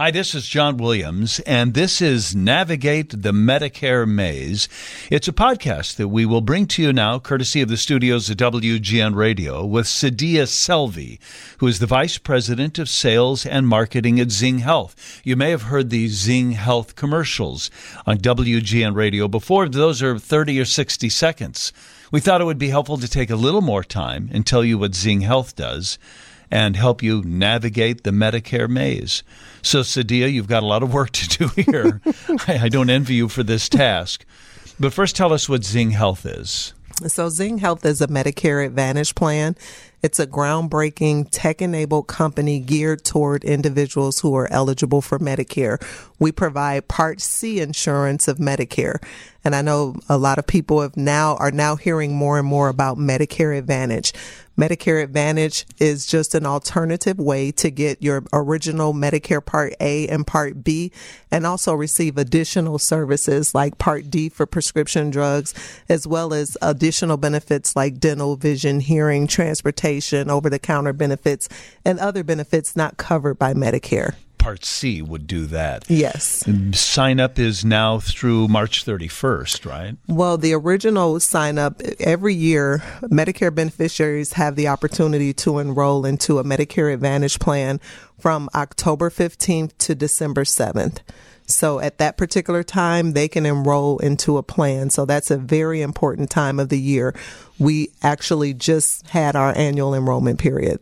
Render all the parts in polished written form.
Hi, this is John Williams, and this is Navigate the Medicare Maze. It's a podcast that we will bring to you now, courtesy of the studios of WGN Radio, with Sadia Selvi, who is the Vice President of Sales and Marketing at Zing Health. You may have heard the Zing Health commercials on WGN Radio before. Those are 30 or 60 seconds. We thought it would be helpful to take a little more time and tell you what Zing Health does and help you navigate the Medicare maze. So, Sadia, you've got a lot of work to do here. I don't envy you for this task. But first, tell us what Zing Health is. So Zing Health is a Medicare Advantage plan. It's a groundbreaking tech-enabled company geared toward individuals who are eligible for Medicare. We provide Part C insurance of Medicare. And I know a lot of people are now hearing more and more about Medicare Advantage. Medicare Advantage is just an alternative way to get your original Medicare Part A and Part B, and also receive additional services like Part D for prescription drugs, as well as additional benefits like dental, vision, hearing, transportation, over-the-counter benefits, and other benefits not covered by Medicare. Part C would do that. Yes. Sign up is now through March 31st, right? Well, the original sign up, every year, Medicare beneficiaries have the opportunity to enroll into a Medicare Advantage plan from October 15th to December 7th. So at that particular time, they can enroll into a plan. So that's a very important time of the year. We actually just had our the annual enrollment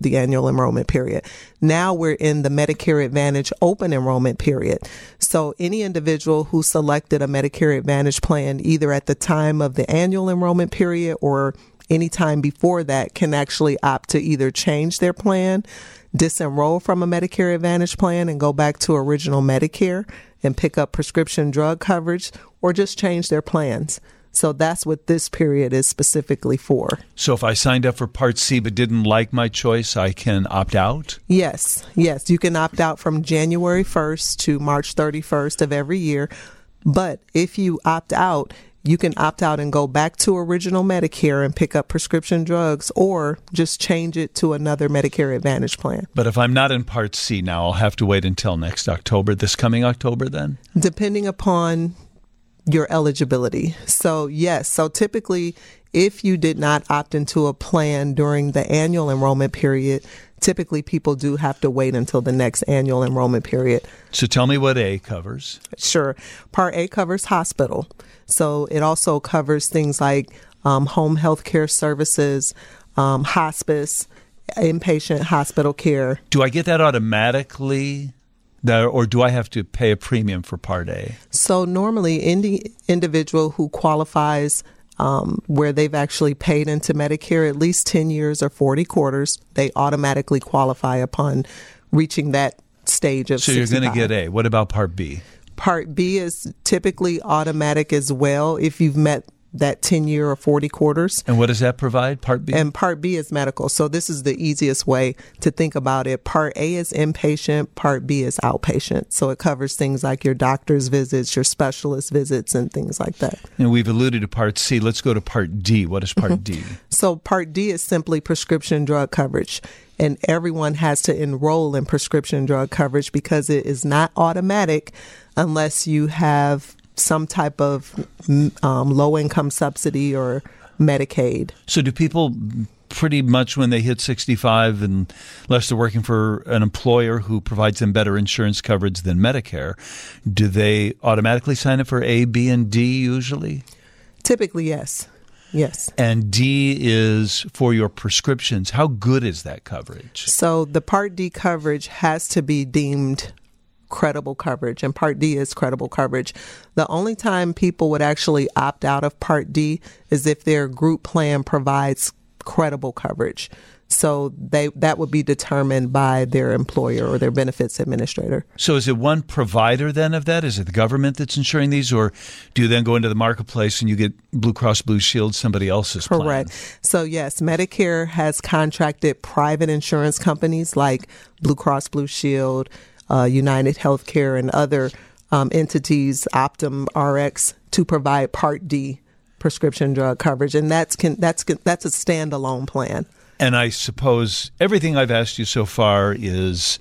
period. Now we're in the Medicare Advantage open enrollment period. So any individual who selected a Medicare Advantage plan, either at the time of the annual enrollment period or any time before that, can actually opt to either change their plan, disenroll from a Medicare Advantage plan and go back to original Medicare and pick up prescription drug coverage, or just change their plans. So that's what this period is specifically for. So if I signed up for Part C but didn't like my choice, I can opt out? Yes. You can opt out from January 1st to March 31st of every year. But if you opt out, you can opt out and go back to original Medicare and pick up prescription drugs, or just change it to another Medicare Advantage plan. But if I'm not in Part C now, I'll have to wait until next October, this coming October then? Depending upon your eligibility. So yes, so typically if you did not opt into a plan during the annual enrollment period, typically people do have to wait until the next annual enrollment period. So tell me what A covers. Sure. Part A covers hospital. So it also covers things like home health care services, hospice, inpatient hospital care. Do I get that automatically? Or do I have to pay a premium for Part A? So normally any individual who qualifies where they've actually paid into Medicare at least 10 years or 40 quarters, they automatically qualify upon reaching that stage of 65. So you're going to get A. What about Part B? Part B is typically automatic as well if you've met that 10-year or 40 quarters. And what does that provide, Part B? And Part B is medical. So this is the easiest way to think about it. Part A is inpatient. Part B is outpatient. So it covers things like your doctor's visits, your specialist visits, and things like that. And we've alluded to Part C. Let's go to Part D. What is Part D? So Part D is simply prescription drug coverage. And everyone has to enroll in prescription drug coverage because it is not automatic unless you have some type of low-income subsidy or Medicaid. So do people pretty much when they hit 65, unless they're working for an employer who provides them better insurance coverage than Medicare, do they automatically sign up for A, B, and D usually? Typically, yes. Yes. And D is for your prescriptions. How good is that coverage? So the Part D coverage has to be deemed credible coverage, and Part D is credible coverage. The only time people would actually opt out of Part D is if their group plan provides credible coverage. So that would be determined by their employer or their benefits administrator. So is it one provider then of that? Is it the government that's insuring these, or do you then go into the marketplace and you get Blue Cross Blue Shield, somebody else's plan? Correct. So yes, Medicare has contracted private insurance companies like Blue Cross Blue Shield, United Healthcare, and other entities, Optum Rx, to provide Part D prescription drug coverage, and that's a standalone plan. And I suppose everything I've asked you so far is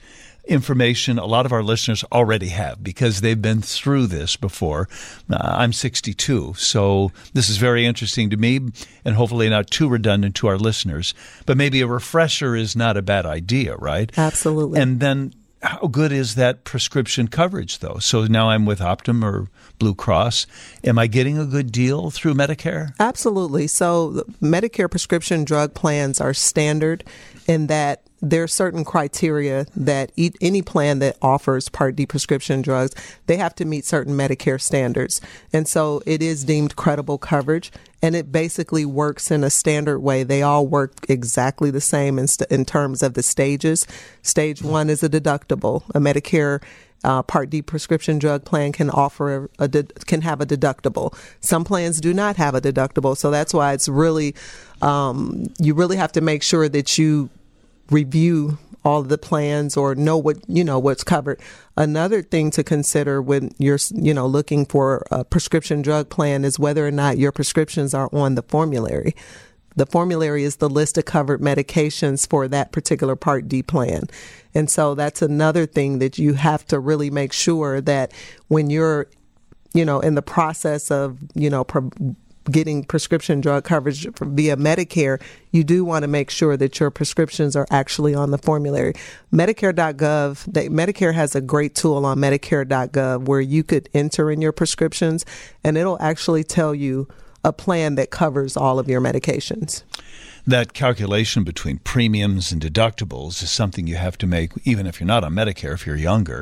information a lot of our listeners already have because they've been through this before. I'm 62, so this is very interesting to me and hopefully not too redundant to our listeners. But maybe a refresher is not a bad idea, right? Absolutely. And then how good is that prescription coverage, though? So now I'm with Optum or Blue Cross. Am I getting a good deal through Medicare? Absolutely. So Medicare prescription drug plans are standard in that there are certain criteria that any plan that offers Part D prescription drugs, they have to meet certain Medicare standards. And so it is deemed credible coverage, and it basically works in a standard way. They all work exactly the same in terms of the stages. Stage 1 is a deductible. A Medicare Part D prescription drug plan can offer can have a deductible. Some plans do not have a deductible, so that's why it's really you really have to make sure that you review all of the plans or know what's covered. Another thing to consider when you're looking for a prescription drug plan is whether or not your prescriptions are on the formulary. The formulary is the list of covered medications for that particular Part D plan. And so that's another thing that you have to really make sure that when you're, in the process of, getting prescription drug coverage via Medicare, you do want to make sure that your prescriptions are actually on the formulary. Medicare.gov, Medicare has a great tool on Medicare.gov where you could enter in your prescriptions and it'll actually tell you a plan that covers all of your medications. That calculation between premiums and deductibles is something you have to make, even if you're not on Medicare, if you're younger.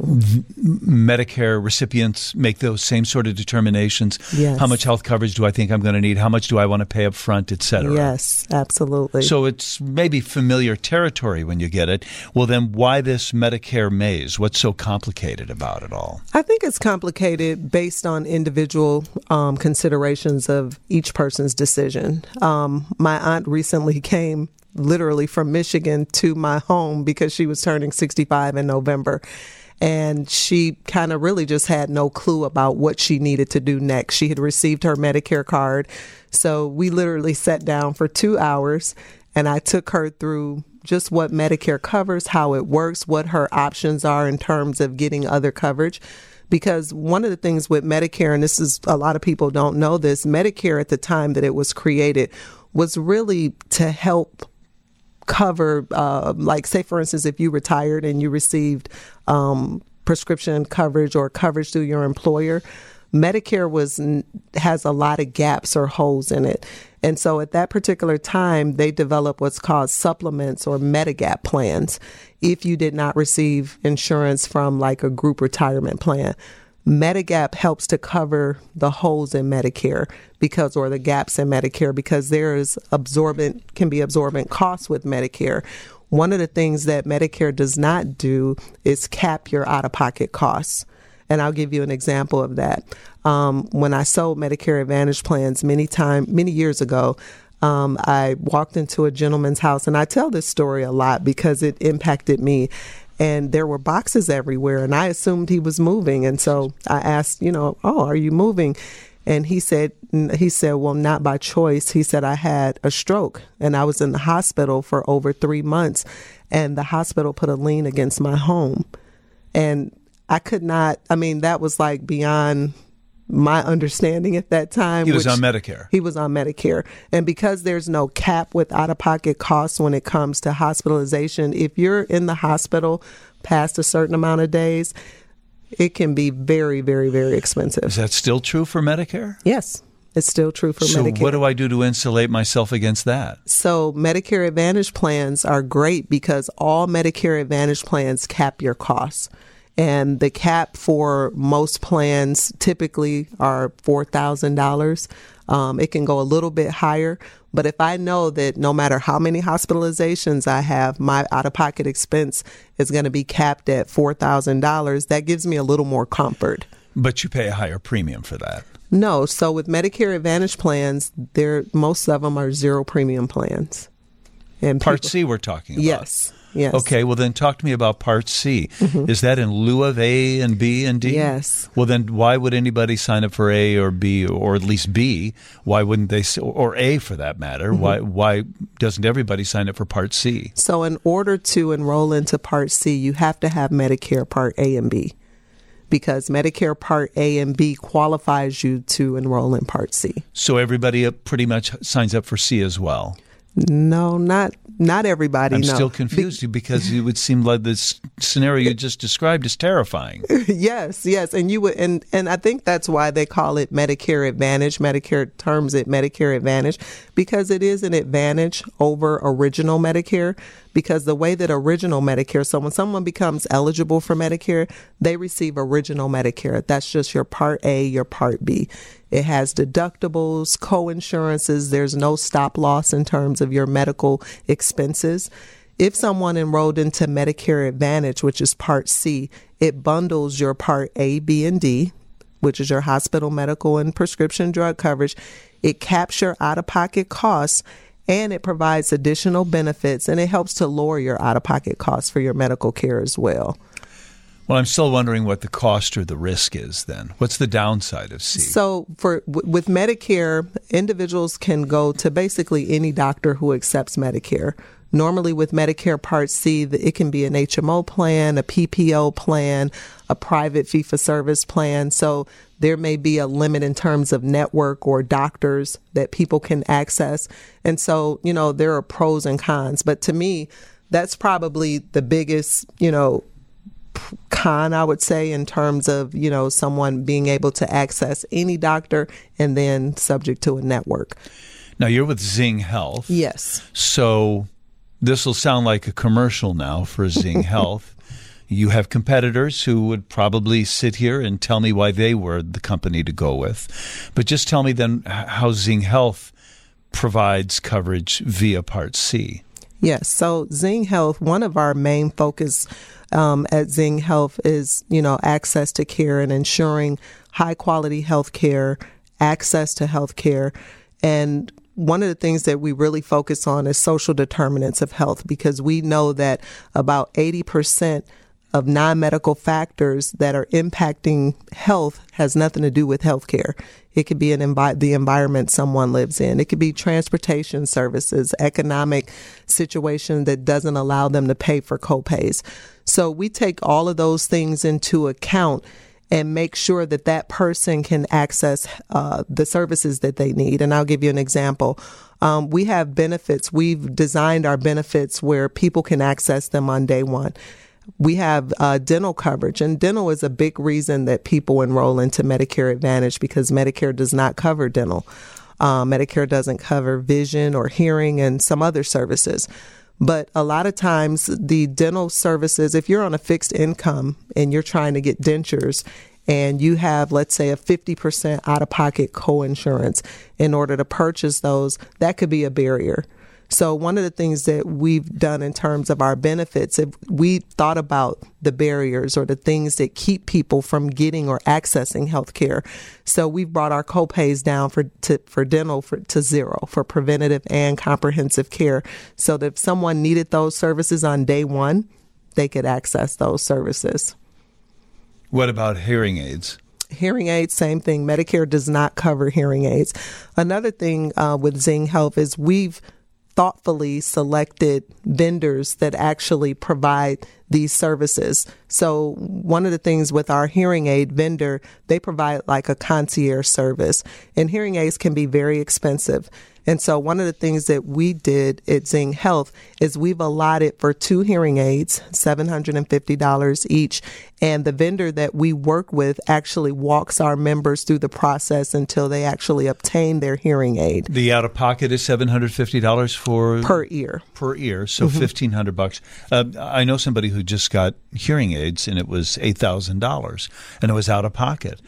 Medicare recipients make those same sort of determinations. Yes. How much health coverage do I think I'm going to need? How much do I want to pay up front, et cetera? Yes, absolutely. So it's maybe familiar territory when you get it. Well, then why this Medicare maze? What's so complicated about it all? I think it's complicated based on individual considerations of each person's decision. My aunt recently came literally from Michigan to my home because she was turning 65 in November. And she kind of really just had no clue about what she needed to do next. She had received her Medicare card. So we literally sat down for 2 hours and I took her through just what Medicare covers, how it works, what her options are in terms of getting other coverage. Because one of the things with Medicare, and this is a lot of people don't know this, Medicare at the time that it was created was really to help cover, like say, for instance, if you retired and you received prescription coverage or coverage through your employer, Medicare has a lot of gaps or holes in it. And so at that particular time, they developed what's called supplements or Medigap plans. If you did not receive insurance from like a group retirement plan, Medigap helps to cover the holes in Medicare or the gaps in Medicare because can be absorbent costs with Medicare. One of the things that Medicare does not do is cap your out-of-pocket costs. And I'll give you an example of that. When I sold Medicare Advantage plans many years ago, I walked into a gentleman's house, and I tell this story a lot because it impacted me. And there were boxes everywhere, and I assumed he was moving. And so I asked, are you moving? And he said, well, not by choice. He said, I had a stroke, and I was in the hospital for over 3 months, and the hospital put a lien against my home. And I could not, that was like beyond my understanding at that time. He was on Medicare. He was on Medicare. And because there's no cap with out-of-pocket costs when it comes to hospitalization, if you're in the hospital past a certain amount of days, it can be very, very, very expensive. Is that still true for Medicare? Yes, it's still true for Medicare. So what do I do to insulate myself against that? So Medicare Advantage plans are great because all Medicare Advantage plans cap your costs. And the cap for most plans typically are $4,000. It can go a little bit higher. But if I know that no matter how many hospitalizations I have, my out-of-pocket expense is going to be capped at $4,000, that gives me a little more comfort. But you pay a higher premium for that. No. So with Medicare Advantage plans, most of them are zero premium plans. And Part C we're talking about. Yes. Yes. Okay, well then talk to me about Part C. Is that in lieu of A and B and D? Yes. Well then why would anybody sign up for A or B, or at least B? Why wouldn't they, or A for that matter? Why doesn't everybody sign up for Part C? So in order to enroll into Part C, you have to have Medicare Part A and B, because Medicare Part A and B qualifies you to enroll in Part C. So everybody pretty much signs up for C as well? No, not everybody. I'm no. still confused because it would seem like this scenario you just described is terrifying. Yes, and you would, and I think that's why they call it Medicare Advantage. Medicare terms it Medicare Advantage because it is an advantage over original Medicare. Because the way that original Medicare, so when someone becomes eligible for Medicare, they receive original Medicare. That's just your Part A, your Part B. It has deductibles, co-insurances. There's no stop loss in terms of your medical expenses. If someone enrolled into Medicare Advantage, which is Part C, it bundles your Part A, B, and D, which is your hospital, medical, and prescription drug coverage. It caps your out-of-pocket costs, and it provides additional benefits, and it helps to lower your out-of-pocket costs for your medical care as well. Well, I'm still wondering what the cost or the risk is then. What's the downside of C? So with Medicare, individuals can go to basically any doctor who accepts Medicare. Normally with Medicare Part C, it can be an HMO plan, a PPO plan, a private fee-for-service plan. So there may be a limit in terms of network or doctors that people can access. And so, there are pros and cons. But to me, that's probably the biggest, con, I would say, in terms of, someone being able to access any doctor and then subject to a network. Now, you're with Zing Health. Yes. So this will sound like a commercial now for Zing Health. You have competitors who would probably sit here and tell me why they were the company to go with. But just tell me then how Zing Health provides coverage via Part C. Yes. So Zing Health, one of our main focus at Zing Health is, access to care and ensuring high quality health care, access to health care. And one of the things that we really focus on is social determinants of health, because we know that about 80% of non-medical factors that are impacting health has nothing to do with healthcare. It could be the environment someone lives in. It could be transportation services, economic situation that doesn't allow them to pay for copays. So we take all of those things into account and make sure that that person can access the services that they need. And I'll give you an example. We have benefits. We've designed our benefits where people can access them on day one. We have dental coverage, and dental is a big reason that people enroll into Medicare Advantage, because Medicare does not cover dental. Medicare doesn't cover vision or hearing and some other services. But a lot of times the dental services, if you're on a fixed income and you're trying to get dentures and you have, let's say, a 50% out-of-pocket co-insurance in order to purchase those, that could be a barrier. So one of the things that we've done in terms of our benefits, if we thought about the barriers or the things that keep people from getting or accessing health care. So we've brought our copays down for dental to zero for preventative and comprehensive care. So that if someone needed those services on day one, they could access those services. What about hearing aids? Hearing aids, same thing. Medicare does not cover hearing aids. Another thing with Zing Health is we've thoughtfully selected vendors that actually provide these services. So one of the things with our hearing aid vendor, they provide like a concierge service, and hearing aids can be very expensive. And so one of the things that we did at Zing Health is we've allotted for 2 hearing aids, $750 each. And the vendor that we work with actually walks our members through the process until they actually obtain their hearing aid. The out-of-pocket is $750 for per ear. Per ear, so $1,500. I know somebody who just got hearing aids, and it was $8,000, and it was out of pocket.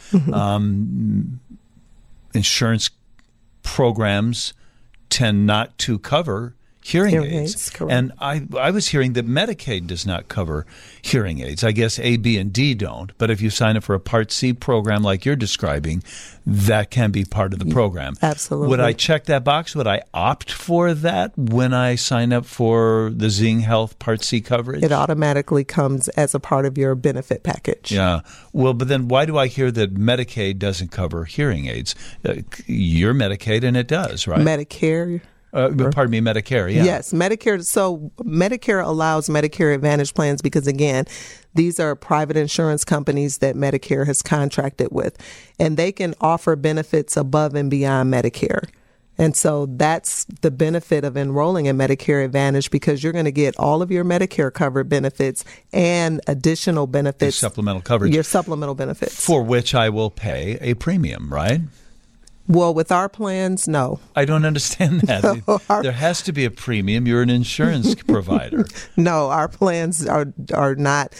Insurance programs tend not to cover hearing aids. Correct. And I was hearing that Medicaid does not cover hearing aids. I guess A, B, and D don't. But if you sign up for a Part C program like you're describing, that can be part of the program. Absolutely. Would I check that box? Would I opt for that when I sign up for the Zing Health Part C coverage? It automatically comes as a part of your benefit package. Yeah. Well, but then why do I hear that Medicaid doesn't cover hearing aids? You're Medicaid, and it does, right? Medicare. Pardon me, Medicare, yeah. Yes, Medicare. So Medicare allows Medicare Advantage plans because, again, these are private insurance companies that Medicare has contracted with, and they can offer benefits above and beyond Medicare. And so that's the benefit of enrolling in Medicare Advantage, because you're going to get all of your Medicare covered benefits and additional benefits. Your supplemental coverage. Your supplemental benefits. For which I will pay a premium, right? Well, with our plans, no. I don't understand that. There has to be a premium. You're an insurance provider. No, our plans are not.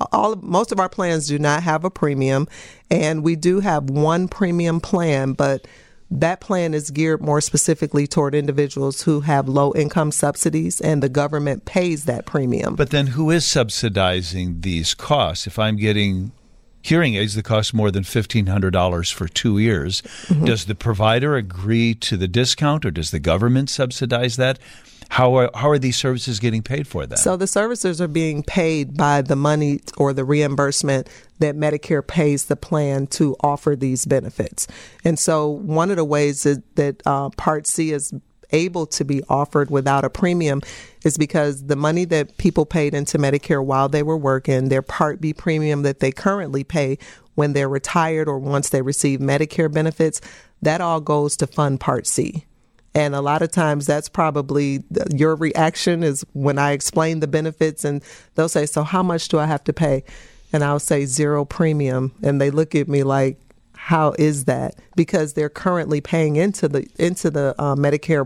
Most of our plans do not have a premium, and we do have one premium plan, but that plan is geared more specifically toward individuals who have low income subsidies, and the government pays that premium. But then who is subsidizing these costs? If I'm getting hearing aids that cost more than $1,500 for 2 years, does the provider agree to the discount, or does the government subsidize that? How are these services getting paid for that? So the services are being paid by the money or the reimbursement that Medicare pays the plan to offer these benefits. And so one of the ways that Part C is able to be offered without a premium is because the money that people paid into Medicare while they were working, their Part B premium that they currently pay when they're retired or once they receive Medicare benefits, that all goes to fund Part C. And a lot of times that's probably your reaction is when I explain the benefits, and they'll say, so how much do I have to pay? And I'll say 0 premium. And they look at me like, how is that? Because they're currently paying into the Medicare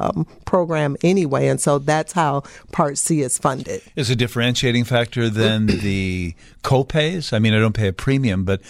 program anyway, and so that's how Part C is funded. Is a differentiating factor than the co-pays? I mean, I don't pay a premium, but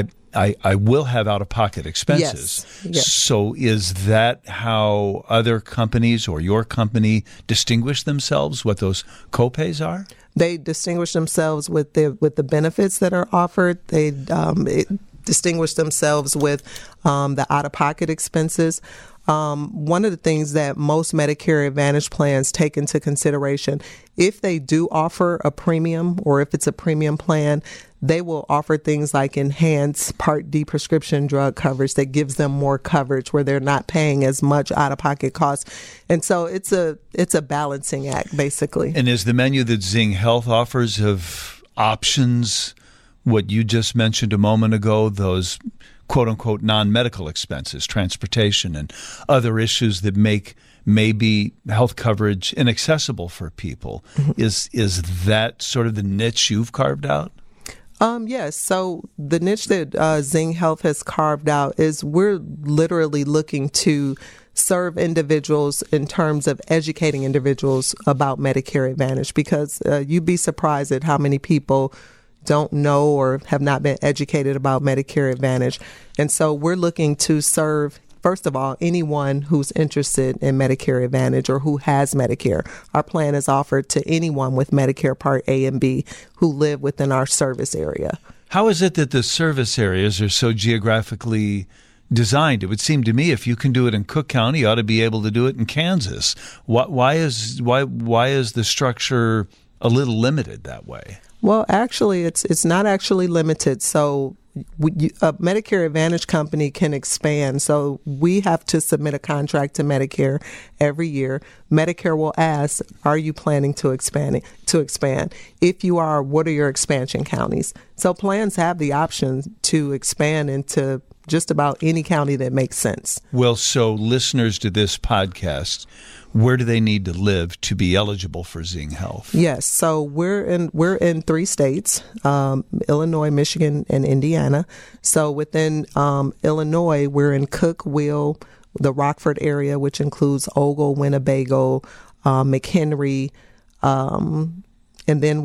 I will have out-of-pocket expenses. Yes. So is that how other companies or your company distinguish themselves, what those co-pays are? They distinguish themselves with the benefits that are offered. They distinguish themselves with the out-of-pocket expenses. One of the things that most Medicare Advantage plans take into consideration, if they do offer a premium or if it's a premium plan, they will offer things like enhanced Part D prescription drug coverage that gives them more coverage where they're not paying as much out-of-pocket costs. And so it's a balancing act, basically. And is the menu that Zing Health offers of options what you just mentioned a moment ago, those quote-unquote non-medical expenses, transportation and other issues that make maybe health coverage inaccessible for people? Is that sort of the niche you've carved out? Yes. So the niche that Zing Health has carved out is we're literally looking to serve individuals in terms of educating individuals about Medicare Advantage, because you'd be surprised at how many people don't know or have not been educated about Medicare Advantage. And so we're looking to serve, first of all, anyone who's interested in Medicare Advantage or who has Medicare. Our plan is offered to anyone with Medicare Part A and B who live within our service area. How is it that the service areas are so geographically designed? It would seem to me if you can do it in Cook County, you ought to be able to do it in Kansas. Why is the structure a little limited that way? Well, actually, it's not actually limited. So a Medicare Advantage company can expand. So we have to submit a contract to Medicare every year. Medicare will ask, are you planning to expand? If you are, what are your expansion counties? So plans have the option to expand into just about any county that makes sense. Well, so listeners to this podcast, where do they need to live to be eligible for Zing Health? Yes, so we're in 3 states, Illinois, Michigan, and Indiana. So within Illinois, we're in Cook, Will, the Rockford area, which includes Ogle, Winnebago, McHenry, and then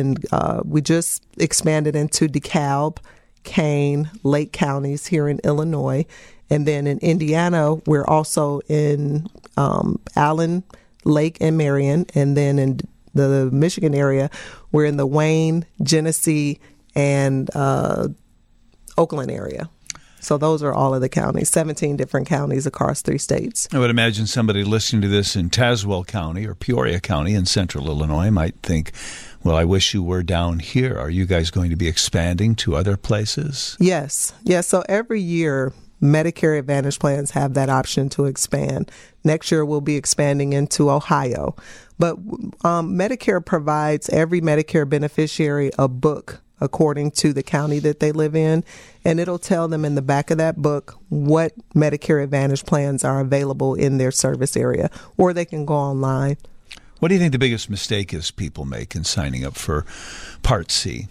we just expanded into DeKalb, Kane, Lake counties here in Illinois. And then in Indiana, we're also in Allen, Lake and Marion, and then in the Michigan area, we're in the Wayne, Genesee, and Oakland area. So those are all of the counties, 17 different counties across 3 states. I would imagine somebody listening to this in Tazewell County or Peoria County in central Illinois might think, well, I wish you were down here. Are you guys going to be expanding to other places? Yes. So every year, Medicare Advantage plans have that option to expand. Next year, we'll be expanding into Ohio. But Medicare provides every Medicare beneficiary a book according to the county that they live in, and it'll tell them in the back of that book what Medicare Advantage plans are available in their service area, or they can go online. What do you think the biggest mistake is people make in signing up for Part C?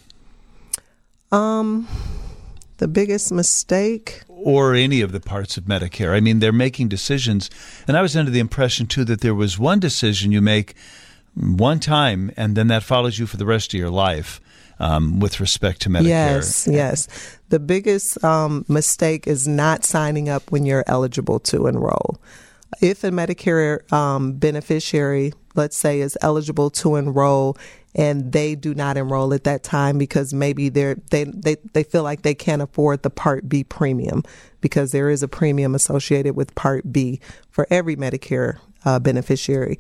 The biggest mistake? Or any of the parts of Medicare. I mean, they're making decisions, and I was under the impression, too, that there was one decision you make one time, and then that follows you for the rest of your life. With respect to Medicare. Yes. The biggest mistake is not signing up when you're eligible to enroll. If a Medicare beneficiary, let's say, is eligible to enroll and they do not enroll at that time because maybe they feel like they can't afford the Part B premium, because there is a premium associated with Part B for every Medicare beneficiary.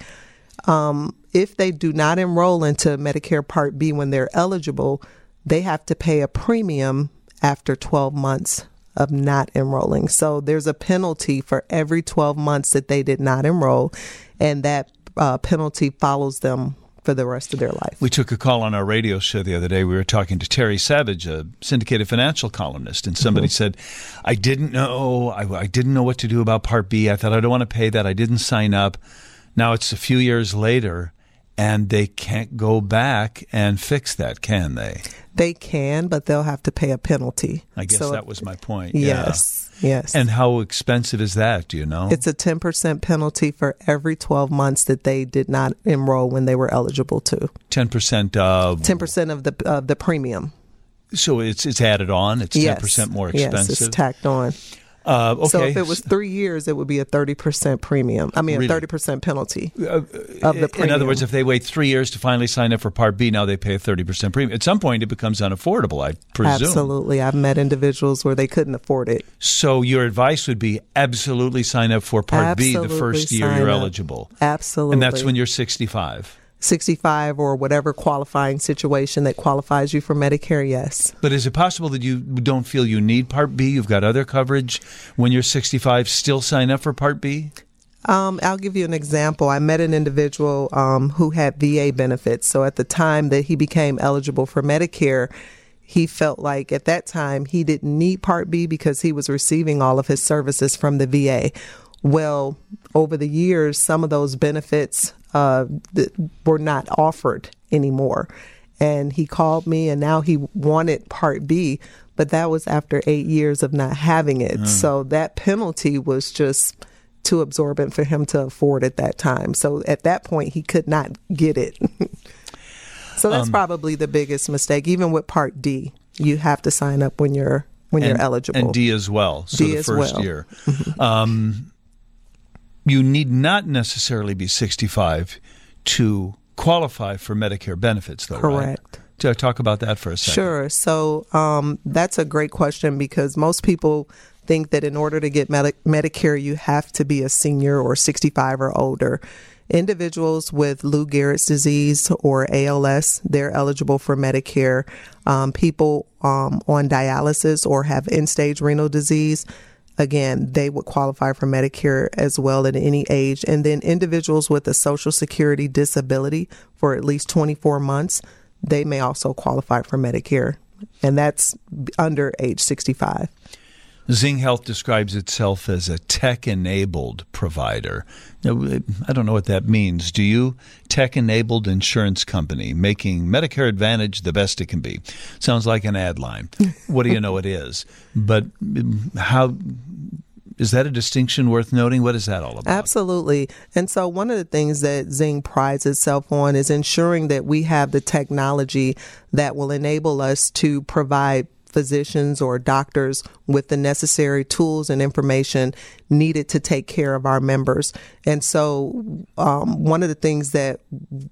If they do not enroll into Medicare Part B when they're eligible, they have to pay a premium after 12 months of not enrolling. So there's a penalty for every 12 months that they did not enroll, and that penalty follows them for the rest of their life. We took a call on our radio show the other day. We were talking to Terry Savage, a syndicated financial columnist, and somebody said, I didn't know. I didn't know what to do about Part B. I thought, I don't want to pay that. I didn't sign up. Now it's a few years later, and they can't go back and fix that, can they? They can, but they'll have to pay a penalty. I guess that was my point. Yes. And how expensive is that? Do you know? It's a 10% penalty for every 12 months that they did not enroll when they were eligible to. 10% of? 10% of the premium. So it's added on? It's 10% more expensive? Yes, it's tacked on. Okay. So if it was 3 years, it would be a 30% premium. I mean, really? A 30% penalty of the premium. In other words, if they wait 3 years to finally sign up for Part B, now they pay a 30% premium. At some point, it becomes unaffordable, I presume. Absolutely. I've met individuals where they couldn't afford it. So your advice would be absolutely sign up for Part B the first year you're eligible. Absolutely. And that's when you're 65. 65 or whatever qualifying situation that qualifies you for Medicare, yes. But is it possible that you don't feel you need Part B? You've got other coverage when you're 65, still sign up for Part B? I'll give you an example. I met an individual who had VA benefits. So at the time that he became eligible for Medicare, he felt like at that time he didn't need Part B because he was receiving all of his services from the VA. Well, over the years, some of those benefits were not offered anymore. And he called me, and now he wanted Part B, but that was after 8 years of not having it. So that penalty was just too absorbent for him to afford at that time. So at that point, he could not get it. So that's probably the biggest mistake. Even with Part D, you have to sign up when you're eligible. And D as well. So D the first well. year. You need not necessarily be 65 to qualify for Medicare benefits, though, Correct. Right? Talk about that for a second. Sure. So that's a great question, because most people think that in order to get Medicare, you have to be a senior or 65 or older. Individuals with Lou Gehrig's disease or ALS, they're eligible for Medicare. People on dialysis or have end-stage renal disease, again, they would qualify for Medicare as well at any age. And then individuals with a Social Security disability for at least 24 months, they may also qualify for Medicare. And that's under age 65. Zing Health describes itself as a tech-enabled provider. Now, I don't know what that means. Do you? Tech-enabled insurance company, making Medicare Advantage the best it can be. Sounds like an ad line. What do you know it is? But how is that a distinction worth noting? What is that all about? Absolutely. And so one of the things that Zing prides itself on is ensuring that we have the technology that will enable us to provide physicians or doctors with the necessary tools and information needed to take care of our members. And so one of the things that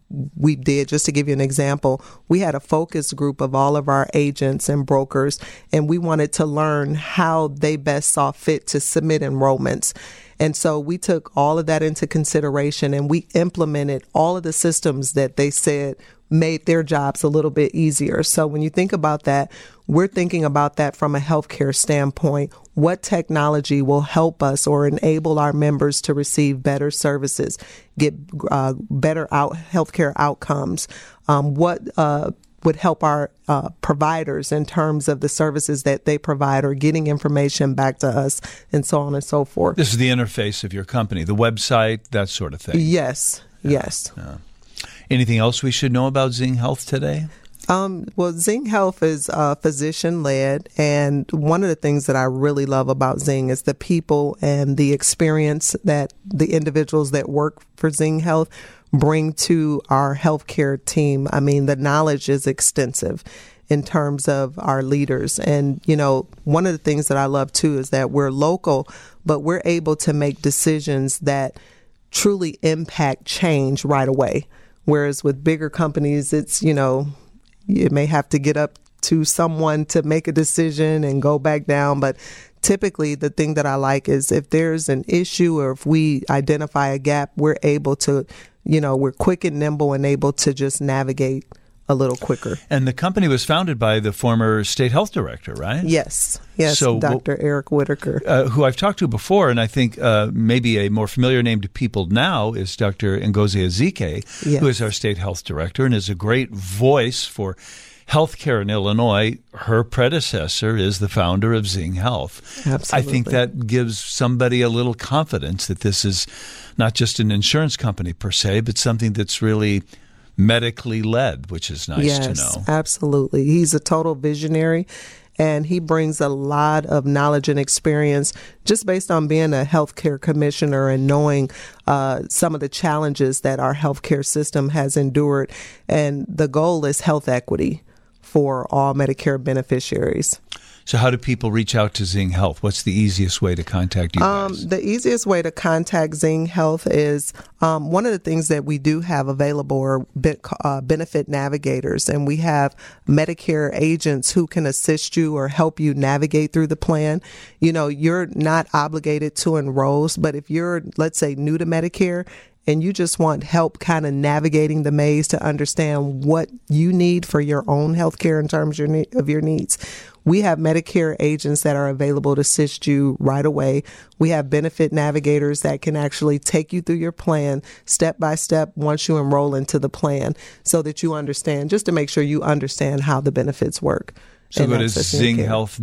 we did, just to give you an example, we had a focus group of all of our agents and brokers, and we wanted to learn how they best saw fit to submit enrollments. And so we took all of that into consideration, and we implemented all of the systems that they said made their jobs a little bit easier. So when you think about that, we're thinking about that from a healthcare standpoint. What technology will help us or enable our members to receive better services, get better healthcare outcomes? What would help our providers in terms of the services that they provide or getting information back to us, and so on and so forth. This is the interface of your company, the website, that sort of thing. Yes, yes. Anything else we should know about Zing Health today? Well, Zing Health is physician-led, and one of the things that I really love about Zing is the people and the experience that the individuals that work for Zing Health bring to our healthcare team. I mean, the knowledge is extensive in terms of our leaders. And, you know, one of the things that I love, too, is that we're local, but we're able to make decisions that truly impact change right away. Whereas with bigger companies, it's, you know, you may have to get up to someone to make a decision and go back down. But typically, the thing that I like is if there's an issue or if we identify a gap, we're able to, you know, we're quick and nimble and able to just navigate a little quicker. And the company was founded by the former state health director, right? Yes. Yes, so, Dr. Eric Whitaker. Who I've talked to before, and I think maybe a more familiar name to people now is Dr. Ngozi Ezike, yes, who is our state health director and is a great voice for healthcare in Illinois. Her predecessor is the founder of Zing Health. Absolutely. I think that gives somebody a little confidence that this is not just an insurance company per se, but something that's really medically led, which is nice to know. Yes, absolutely. He's a total visionary, and he brings a lot of knowledge and experience just based on being a healthcare commissioner and knowing some of the challenges that our healthcare system has endured. And the goal is health equity for all Medicare beneficiaries. So how do people reach out to Zing Health? What's the easiest way to contact you guys? The easiest way to contact Zing Health is one of the things that we do have available are benefit navigators, and we have Medicare agents who can assist you or help you navigate through the plan. You know, you're not obligated to enroll, but if you're, let's say, new to Medicare and you just want help kind of navigating the maze to understand what you need for your own health care in terms of your needs, we have Medicare agents that are available to assist you right away. We have benefit navigators that can actually take you through your plan step by step once you enroll into the plan so that you understand, just to make sure you understand how the benefits work. So go to zinghealth.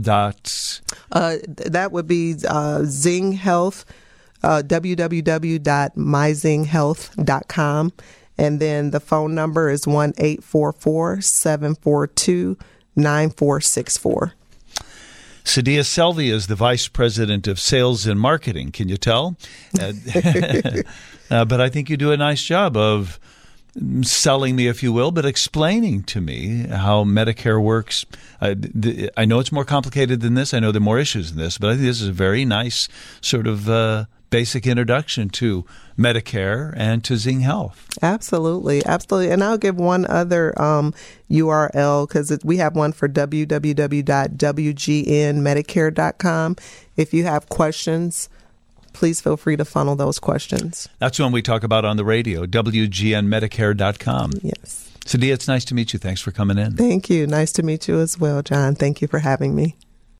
That would be Zing Health, www.myzinghealth.com. And then the phone number is 1-844-742-9464. Sadia Selvey is the Vice President of Sales and Marketing. Can you tell? But I think you do a nice job of selling me, if you will, but explaining to me how Medicare works. I know it's more complicated than this. I know there are more issues than this, but I think this is a very nice sort of basic introduction to Medicare and to Zing Health. Absolutely. Absolutely. And I'll give one other URL because we have one for www.wgnmedicare.com. If you have questions, please feel free to funnel those questions. That's one we talk about on the radio, wgnmedicare.com. Yes. Sadia, it's nice to meet you. Thanks for coming in. Thank you. Nice to meet you as well, John. Thank you for having me.